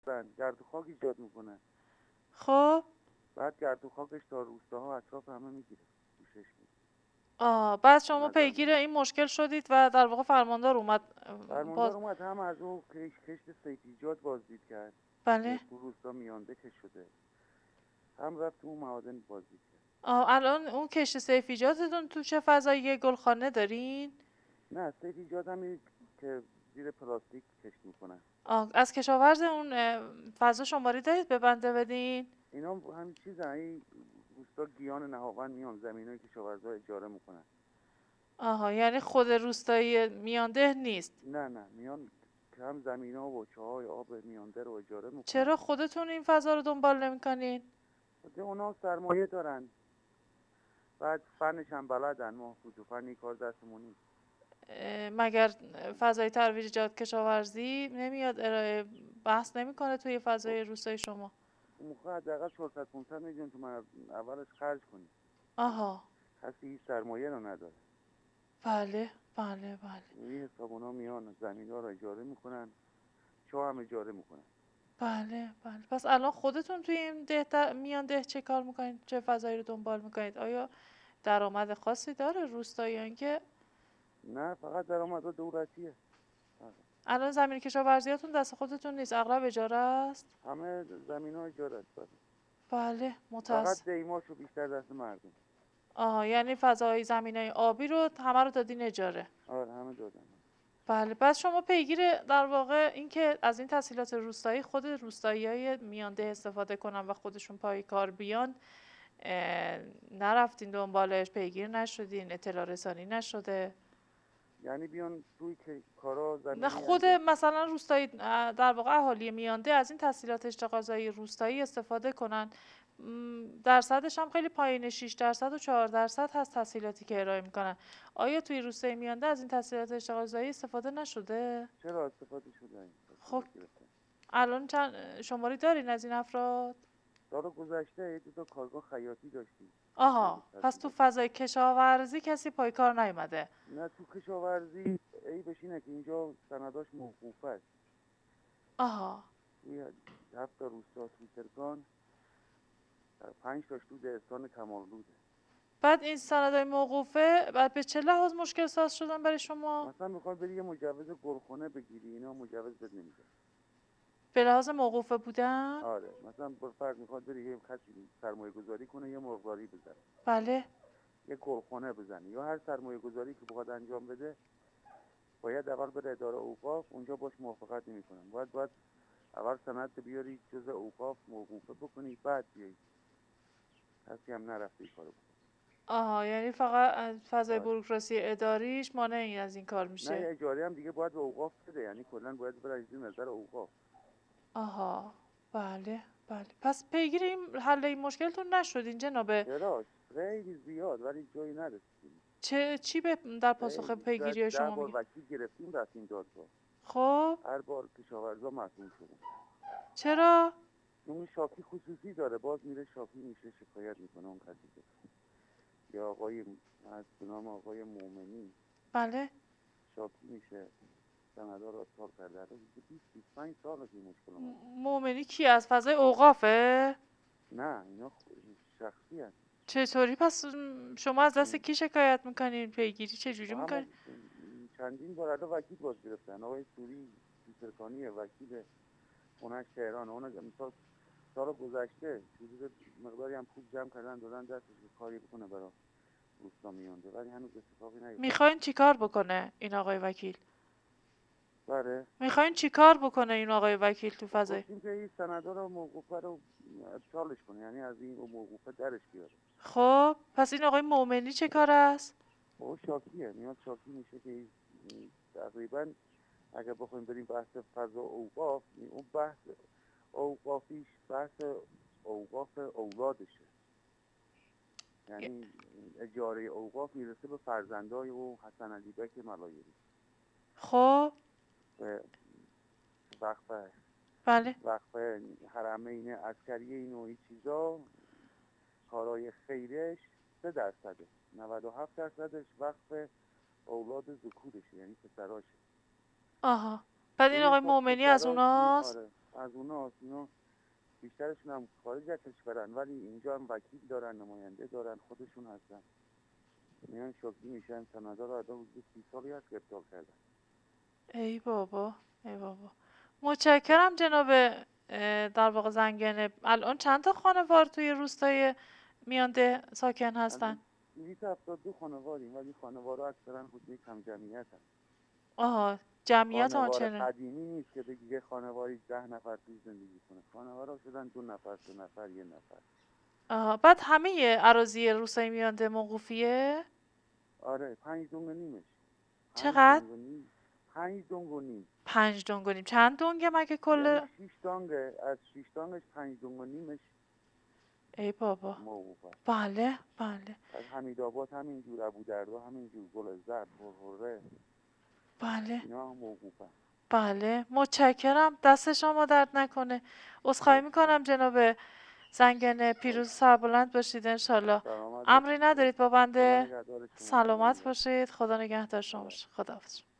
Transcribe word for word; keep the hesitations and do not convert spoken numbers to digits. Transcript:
گرد و خاک ایجاد میکنه. خب بعد گرد و خاکش تا روستاها اطراف همه میگیره. پوشش میده. آه بعد به شما نظر پیگیر من این مشکل شدید و در واقع فرماندار اومد فرماندار باز. اومد هم از اون کش کشت سیفیجات بازدید کرد بله. که تو روستا میانده کش شده، هم رفت تو اون معادن بازدید کرد. آه الان اون کشت سیفیجاتتون تو چه فضایی گلخانه دارین؟ نه سیفیجات هم که زیر پلاستیک کشت میکنن. آه از کشاورز اون اه، فضا شماری دارید به بنده بدین؟ اینا همین چیزن. این روستا گیان نهاوند میان زمینای کشاورزا اجاره میکنن. آها یعنی خود روستایی میانده نیست. نه نه میان کم زمینا و چاهای آب میانده رو اجاره میکنن. چرا خودتون این فضا رو دنبال نمیکنین؟ خاطر اونا سرمایه دارن، بعد فنش هم بلدن. ما خود فنی کار دستمون نیست. مگر فضای ترویجات کشاورزی نمیاد ارائه بحث نمیکنه توی خب فضای روستای شما؟ اون موقع حداقل چهارصد پانصد میلیون تومن اولش خرج کنیم. آها. کسی هیچ سرمایه رو نداره. بله بله بله. این حسابونا میان زمین ها رو اجاره میکنن، چاه هم اجاره میکنن. بله بله. پس الان خودتون توی این ده در- میان ده چه کار میکنید؟ چه فضایی رو دنبال میکنید؟ آیا درآمد خاصی داره روستاییان که نه فقط درآمد دولتیه. فقط. الان زمین کشاورزیاتون دست خودتون نیست، اغلب اجاره است؟ همه زمین ها اجاره است. بله. بله فقط متاسف. دیماشو بیشتر دست مردم. آها یعنی فضای زمینای آبی رو همه رو دادین اجاره. آره همه دادن. بله. پس شما پیگیر در واقع این که از این تسهیلات روستایی خود روستاییای میانده استفاده کنن و خودشون پای کار بیان نرفتین دنبالش، پیگیر نشدین، اطلاع رسانی نشده؟ یعنی بیان توی که کارا نه زمینی خود انجام. مثلا روستایی در واقع اهالی میانده از این تسهیلات اشتغالزایی روستایی استفاده کنن. م، درصدش هم خیلی پایین، شش درصد و چهار درصد هست تسهیلاتی که ارائه میکنن. آیا توی روستای میانده از این تسهیلات اشتغالزایی استفاده نشده؟ چرا استفاده شده این خب تسهیلات گرفتن؟ الان چند شماری دارین از این افراد؟ سال گذشته یه دو تا کارگاه خیاطی داشتیم مورد آها پس تو تسهیلات. فضای کشاورزی کسی پای کار نیومده. نه تو کشاورزی عیبش اینه که اینجا سنداش موقوفه است. آها. توی هفت تا روستا توی ترکان پنج تاش تو دهستان کمالوده. بعد این سندهای موقوفه بعد به چه لحاظ مشکل ساز شدن برای شما؟ مثلا میخوای بری یه مجوز گلخونه بگیری، اینا مجوز بد نمیده. به لحاظ موقوفه بودن؟ آره مثلا بر فرض میخواد بری یه کسی سرمایه گذاری کنه، یه مرغداری بزنه، بله. یه گلخونه بزنه، یا هر سرمایه گذاری که بخواد انجام بده باید اول بره اداره اوقاف، اونجا باش موافقت نمیکنن. باید باید اول سند بیاری جز اوقاف موقوفه بکنی، بعد بیای. کسی هم نرفته این کارو بکنه. آها یعنی فقط از فضای آره. بوروکراسی اداریش مانع از این کار نه میشه. یه اجاره هم دیگه باید به اوقاف بده، یعنی کلا باید بره زیر نظر اوقاف. آها. بله بله. پس پیگیر این حل این مشکلتون نشدین جناب؟ چرا خیلی زیاد ولی جایی نرسیدیم. چه چی به در پاسخ خیلی شاید پیگیری ده شما بار میگه؟ وکیل گرفتیم رفتیم دادگاه. خب هر بار کشاورزا مصدوم شدن. چرا؟ اون شاکی خصوصی داره، باز میره شاکی میشه شکایت میکنه اون کسی که. یا آقای از نام آقای مومنی بله. شاکی میشه، سندا رو اصلاح کرده. الان بیست بیست و پنج سال این مشکل ما داره. مومنی کی از فضای اوقافه؟ نه اینا شخصی هست. چطوری پس شما از دست کی شکایت میکنین؟ پیگیری چجوری با میکنین؟ همون چندین بار الان وکیل باز گرفتن. آقای سوری سرکانی وکیل خونش تهران، اون مثلا سال گذشته حدود مقداری هم پول جمع کردن دادن دستش که کاری بکنه برای روستا میانده، ولی هنوز اتفاقی نیفتاد. میخواین چیکار بکنه این آقای وکیل؟ بله میخواین چیکار بکنه این آقای وکیل تو فضای؟ گفتیم که این سندا رو موقوفه رو ابطالش کنه، یعنی از این موقوفه درش بیاره. خب پس این آقای مومنی چه کار است؟ او شاکیه، میاد شاکی میشه که تقریبا اگر بخوایم بریم بحث فضا اوقاف، اون بحث اوقافیش بحث اوقاف اولادشه. یعنی اجاره اوقاف میرسه به فرزندای و حسن علی بک ملایری. خب به وقف بله. وقف حرمین عسکری این و این چیزا، کارای خیرش سه درصده، نود و هفت درصدش وقف اولاد ذکورشه، یعنی پسراشه. آها بعد این روی آقای حساب مومنی از پسراش می اوناست؟ آره از اونا اینا بیشترشون هم خارج از کشورن، ولی اینجا هم وکیل دارن، نماینده دارن، خودشون هستن، میان شوخی میشن. کانادا رو آدم حدود سی سالی هست گرفتار کردن. ای بابا ای بابا. متشکرم جناب اه، در واقع زنگنه. الان چند تا خانوار توی روستای میانده ساکن هستن؟ الان دویست و هفتاد و دو خانواریم، ولی خانوارها اکثرا حدود کم جمعیت هست. آها، جمعیت خانوار آنچنان. قدیمی نیست که بگی یه خانواری ده نفر توی زندگی کنه. خانوارها شدن دو نفر، سه نفر، یه نفر. آها، بعد همه اراضی روستای میانده موقوفیه؟ آره، پنج دنگ و نیمش. پنج چقدر؟ دنگ و نیم. پنج دنگ و نیم. پنج دنگ و نیم. چند دنگه مگه یعنی کل؟ شیش دانگه، از شیش دانگش پنج دنگ و نیمش ای بابا. موقوف است. بله بله از حمیدآباد همینجور، ابودردا همینجور، گلزر، پرهره، بله اینا هم موقوف است. بله. متشکرم، دست شما درد نکنه. عذرخواهی میکنم جناب زنگنه. پیروز سربلند باشید انشالله. سلامت امری باشید. ندارید با خدا بنده؟ نگهدار شما. خدا سلامت نگهدار. باشید. خدا نگهدار شما خدا. باشه. خداحافظ.